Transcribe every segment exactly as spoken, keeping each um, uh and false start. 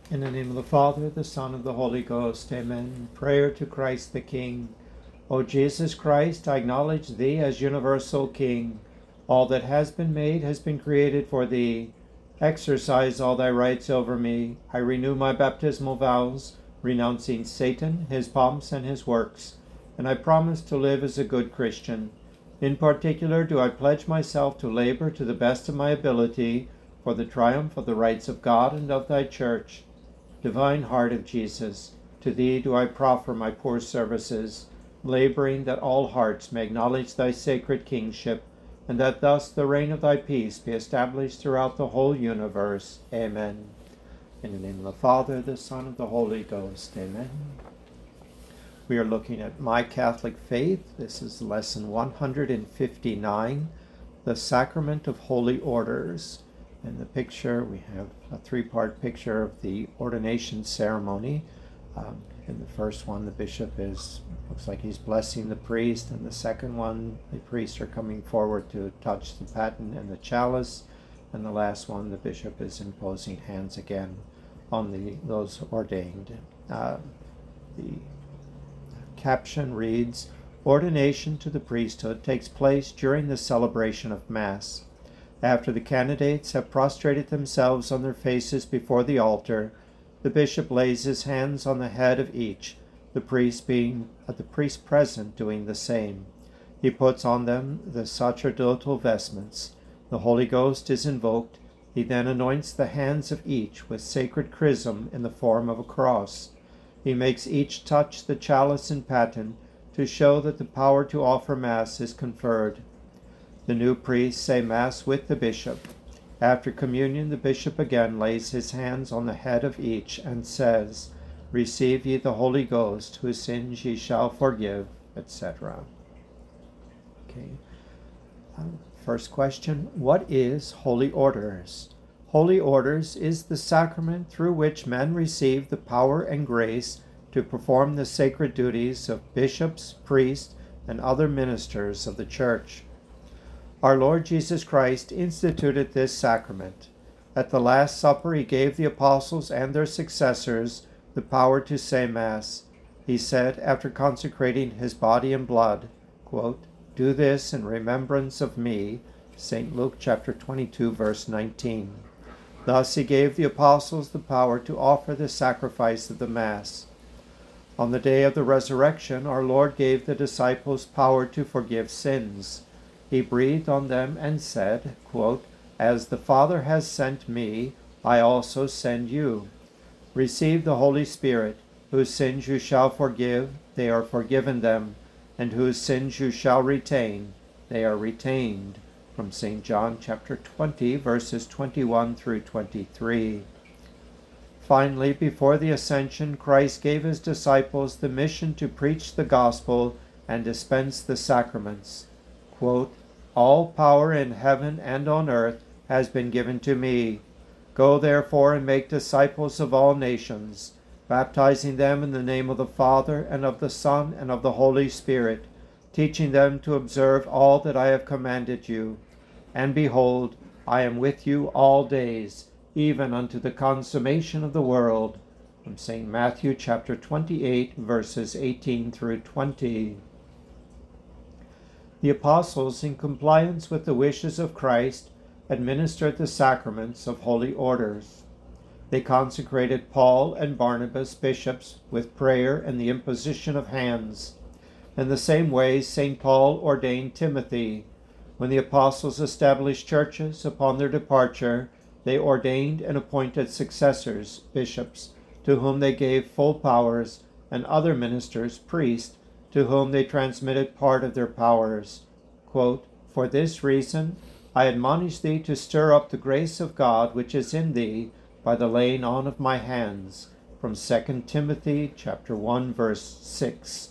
In the name of the Father, the Son, and the Holy Ghost. Amen. Prayer to Christ the King. O Jesus Christ, I acknowledge Thee as universal King. All that has been made has been created for Thee. Exercise all Thy rights over me. I renew my baptismal vows, renouncing Satan, his pomps, and his works, and I promise to live as a good Christian. In particular, do I pledge myself to labor to the best of my ability for the triumph of the rights of God and of Thy Church. Divine Heart of Jesus, to Thee do I proffer my poor services, laboring that all hearts may acknowledge Thy sacred kingship, and that thus the reign of Thy peace be established throughout the whole universe. Amen. In the name of the Father, the Son, and the Holy Ghost. Amen. We are looking at My Catholic Faith. This is lesson one hundred fifty-nine, the Sacrament of Holy Orders. In the picture, we have a three-part picture of the ordination ceremony. Um, in the first one, the bishop is, looks like he's blessing the priest. And the second one, the priests are coming forward to touch the paten and the chalice. And the last one, the bishop is imposing hands again on the those ordained. Uh, the caption reads, Ordination to the priesthood takes place during the celebration of Mass. After the candidates have prostrated themselves on their faces before the altar, the bishop lays his hands on the head of each, the priest being uh, the priest present doing the same. He puts on them the sacerdotal vestments. The Holy Ghost is invoked. He then anoints the hands of each with sacred chrism in the form of a cross. He makes each touch the chalice and paten to show that the power to offer Mass is conferred. The new priests say Mass with the bishop. After communion, the bishop again lays his hands on the head of each and says, Receive ye the Holy Ghost, whose sins ye shall forgive, et cetera. Okay. Um, first question, what is Holy Orders? Holy Orders is the sacrament through which men receive the power and grace to perform the sacred duties of bishops, priests, and other ministers of the Church. Our Lord Jesus Christ instituted this sacrament. At the Last Supper, he gave the apostles and their successors the power to say Mass. He said, after consecrating his body and blood, quote, Do this in remembrance of me, Saint Luke chapter twenty-two, verse nineteen. Thus he gave the apostles the power to offer the sacrifice of the Mass. On the day of the resurrection, our Lord gave the disciples power to forgive sins. He breathed on them and said, quote, As the Father has sent me, I also send you. Receive the Holy Spirit, whose sins you shall forgive, they are forgiven them, and whose sins you shall retain, they are retained. From Saint John chapter twenty, verses twenty-one through twenty-three. Finally, before the Ascension, Christ gave his disciples the mission to preach the gospel and dispense the sacraments. Quote, All power in heaven and on earth has been given to me. Go therefore and make disciples of all nations, baptizing them in the name of the Father and of the Son and of the Holy Spirit, teaching them to observe all that I have commanded you. And behold, I am with you all days, even unto the consummation of the world. From Saint Matthew chapter twenty-eight, verses eighteen through twenty. The apostles, in compliance with the wishes of Christ, administered the sacraments of holy orders. They consecrated Paul and Barnabas bishops with prayer and the imposition of hands. In the same way, Saint Paul ordained Timothy. When the apostles established churches upon their departure, they ordained and appointed successors, bishops, to whom they gave full powers, and other ministers, priests, to whom they transmitted part of their powers. Quote, For this reason I admonish thee to stir up the grace of God which is in thee by the laying on of my hands. From Second Timothy chapter one, verse six.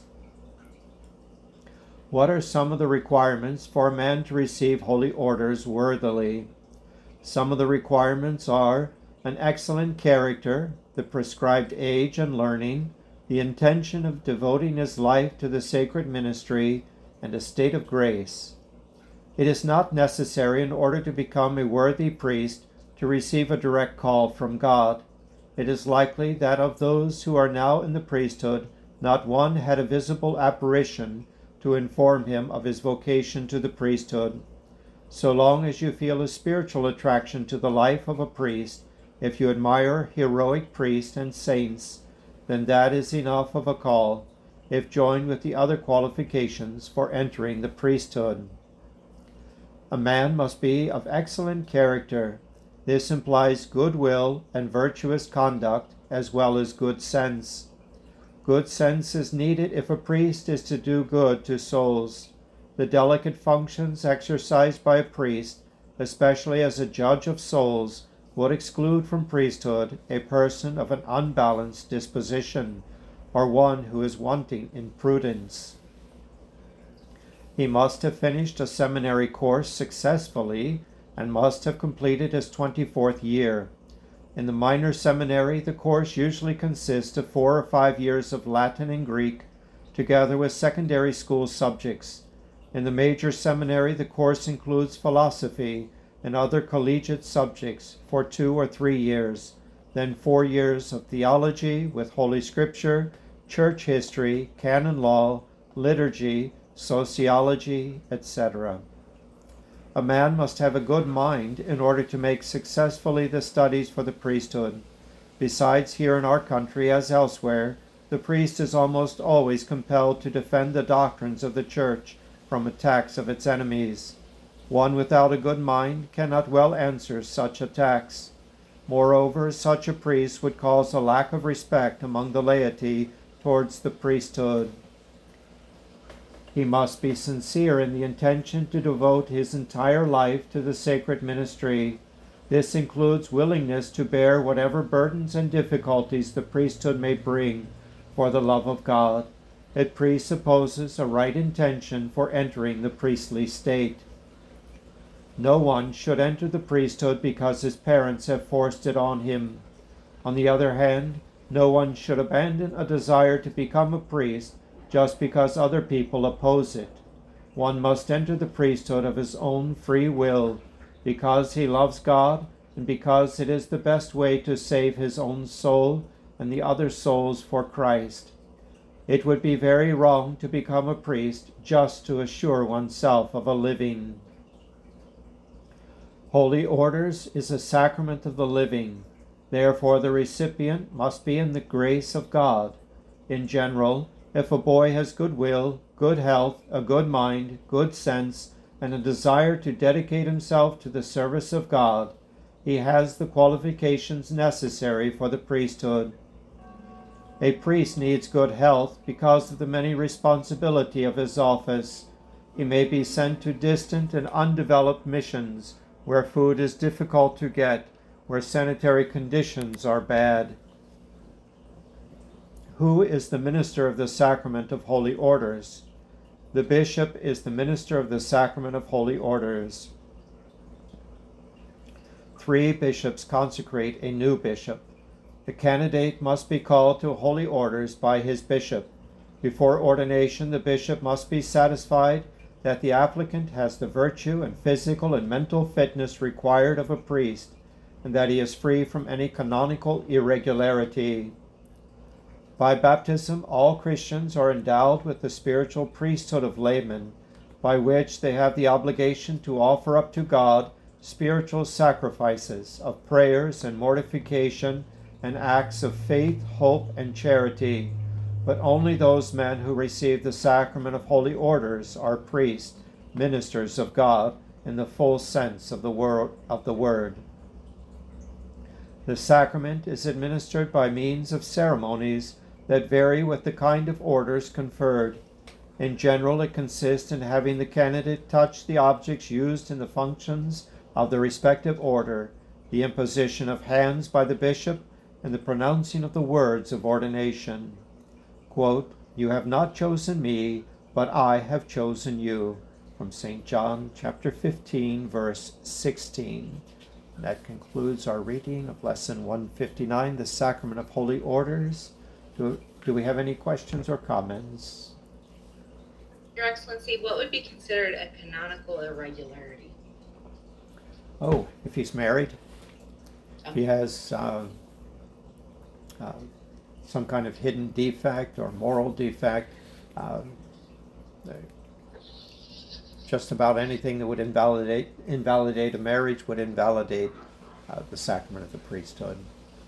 What are some of the requirements for a man to receive holy orders worthily? Some of the requirements are an excellent character, the prescribed age and learning, the intention of devoting his life to the sacred ministry, and a state of grace. It is not necessary in order to become a worthy priest to receive a direct call from God. it is likely that of those who are now in the priesthood, not one had a visible apparition to inform him of his vocation to the priesthood. So long as you feel a spiritual attraction to the life of a priest, if you admire heroic priests and saints, then that is enough of a call, if joined with the other qualifications for entering the priesthood. A man must be of excellent character. This implies good will and virtuous conduct, as well as good sense. Good sense is needed if a priest is to do good to souls. The delicate functions exercised by a priest, especially as a judge of souls, would exclude from priesthood a person of an unbalanced disposition, or one who is wanting in prudence. He must have finished a seminary course successfully and must have completed his twenty-fourth year. In the minor seminary, the course usually consists of four or five years of Latin and Greek, together with secondary school subjects. In the major seminary, the course includes philosophy and other collegiate subjects for two or three years, then four years of theology with Holy Scripture, church history, canon law, liturgy, sociology, et cetera. A man must have a good mind in order to make successfully the studies for the priesthood. Besides, here in our country, as elsewhere, the priest is almost always compelled to defend the doctrines of the Church from attacks of its enemies. One without a good mind cannot well answer such attacks. Moreover, such a priest would cause a lack of respect among the laity towards the priesthood. He must be sincere in the intention to devote his entire life to the sacred ministry. This includes willingness to bear whatever burdens and difficulties the priesthood may bring for the love of God. It presupposes a right intention for entering the priestly state. No one should enter the priesthood because his parents have forced it on him. On the other hand, no one should abandon a desire to become a priest just because other people oppose it. One must enter the priesthood of his own free will, because he loves God and because it is the best way to save his own soul and the other souls for Christ. It would be very wrong to become a priest just to assure oneself of a living. Holy orders is a sacrament of the living. Therefore, the recipient must be in the grace of God. In general, if a boy has good will, good health, a good mind, good sense, and a desire to dedicate himself to the service of God, he has the qualifications necessary for the priesthood. A priest needs good health because of the many responsibility of his office. He may be sent to distant and undeveloped missions, where food is difficult to get, where sanitary conditions are bad. Who is the minister of the sacrament of holy orders? The bishop is the minister of the sacrament of holy orders. Three bishops consecrate a new bishop. The candidate must be called to holy orders by his bishop. Before ordination, the bishop must be satisfied that the applicant has the virtue and physical and mental fitness required of a priest, and that he is free from any canonical irregularity. By baptism, all Christians are endowed with the spiritual priesthood of laymen, by which they have the obligation to offer up to God spiritual sacrifices of prayers and mortification and acts of faith, hope, and charity. But only those men who receive the sacrament of holy orders are priests, ministers of God, in the full sense of the word. Of the word. The sacrament is administered by means of ceremonies that vary with the kind of orders conferred. In general, it consists in having the candidate touch the objects used in the functions of the respective order, the imposition of hands by the bishop, and the pronouncing of the words of ordination. Quote, "You have not chosen me, but I have chosen you," from Saint John chapter fifteen, verse sixteen. That concludes our reading of Lesson one fifty-nine, the Sacrament of Holy Orders. Do, do we have any questions or comments? Your Excellency, what would be considered a canonical irregularity? Oh, if he's married, Oh. he has uh, uh, some kind of hidden defect or moral defect. Um, just about anything that would invalidate invalidate a marriage would invalidate uh, the sacrament of the priesthood.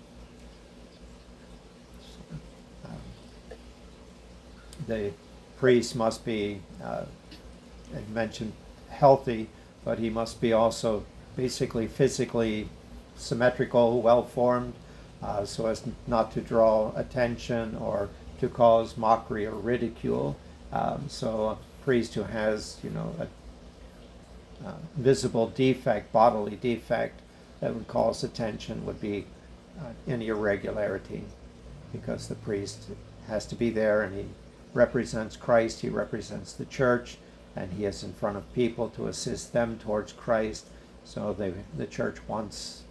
So, um, the priest must be, uh, I mentioned, healthy, but he must be also basically physically symmetrical, well-formed, uh, so as not to draw attention or to cause mockery or ridicule. Um, so a priest who has, you know, a uh, visible defect, bodily defect that would cause attention would be uh, an irregularity, because the priest has to be there and he represents Christ, he represents the church, and he is in front of people to assist them towards Christ. So they, the church wants,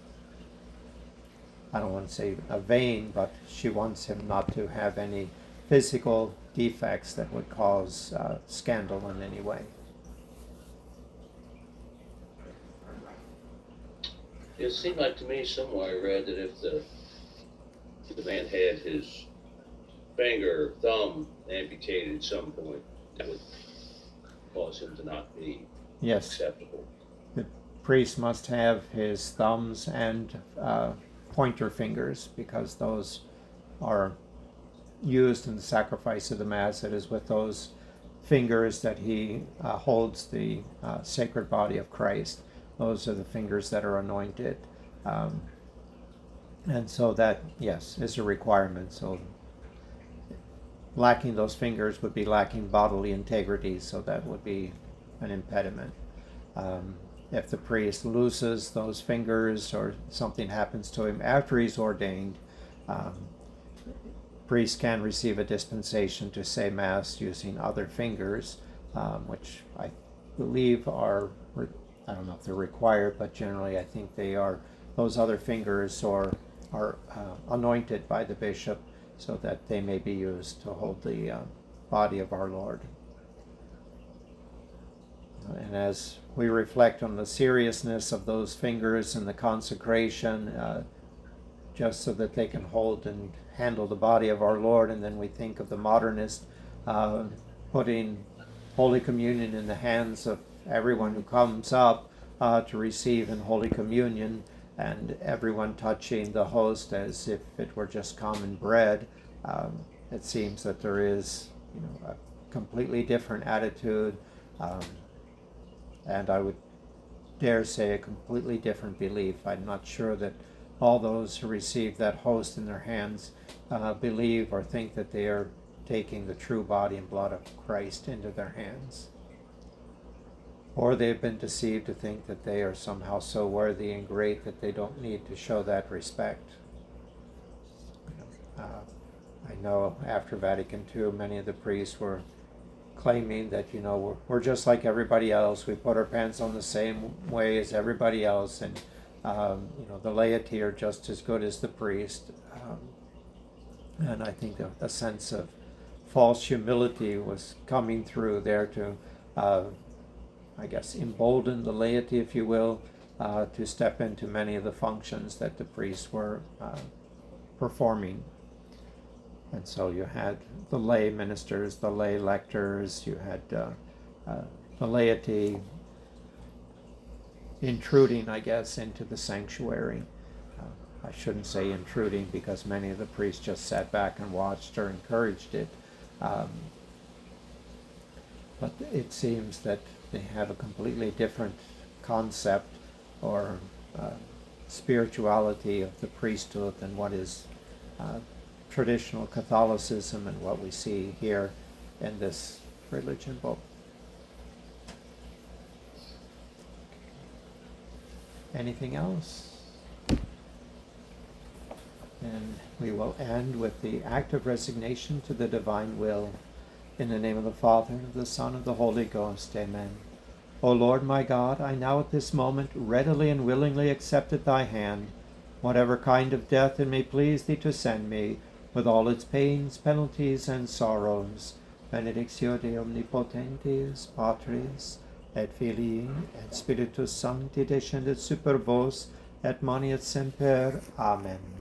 I don't want to say a vain, but she wants him not to have any physical defects that would cause uh, scandal in any way. It seemed like to me somewhere I read that if the if the man had his finger, thumb amputated at some point, that would cause him to not be Yes, acceptable. the priest must have his thumbs and uh, pointer fingers, because those are used in the sacrifice of the Mass. It is with those fingers that he uh, holds the uh, sacred body of Christ. Those are the fingers that are anointed. Um, and so that, yes, is a requirement. So lacking those fingers would be lacking bodily integrity, so that would be an impediment. Um, if the priest loses those fingers or something happens to him after he's ordained, um, priest can receive a dispensation to say Mass using other fingers, um, which I believe are, I don't know if they're required, but generally I think they are, those other fingers are, are uh, anointed by the bishop so that they may be used to hold the uh, body of our Lord. And as we reflect on the seriousness of those fingers and the consecration, uh, just so that they can hold and handle the body of our Lord, and then we think of the modernist uh, putting Holy Communion in the hands of everyone who comes up uh, to receive in Holy Communion, and everyone touching the host as if it were just common bread. Um, it seems that there is, you know, a completely different attitude, um, and I would dare say a completely different belief. I'm not sure that all those who receive that host in their hands uh, believe or think that they are taking the true body and blood of Christ into their hands. Or they've been deceived to think that they are somehow so worthy and great that they don't need to show that respect. Uh, I know after Vatican Two, many of the priests were claiming that, you know, we're, we're just like everybody else. We put our pants on the same way as everybody else, and um, you know, the laity are just as good as the priest. Um, and I think a, a sense of false humility was coming through there to, uh, I guess, embolden the laity, if you will, uh, to step into many of the functions that the priests were uh, performing. And so you had the lay ministers, the lay lectors, you had uh, uh, the laity intruding, I guess, into the sanctuary. Uh, I shouldn't say intruding, because many of the priests just sat back and watched or encouraged it. Um, but it seems that they have a completely different concept or uh, spirituality of the priesthood than what is uh, traditional Catholicism and what we see here in this religion book. Anything else? And we will end with the act of resignation to the divine will. In the name of the Father, and of the Son, and of the Holy Ghost. Amen. O Lord my God, I now at this moment readily and willingly accept at thy hand whatever kind of death it may please thee to send me, with all its pains, penalties, and sorrows. Benedictio Dei omnipotentis, Patris, et Filii, et Spiritus Sancti, descendet super vos, et manet semper. Amen.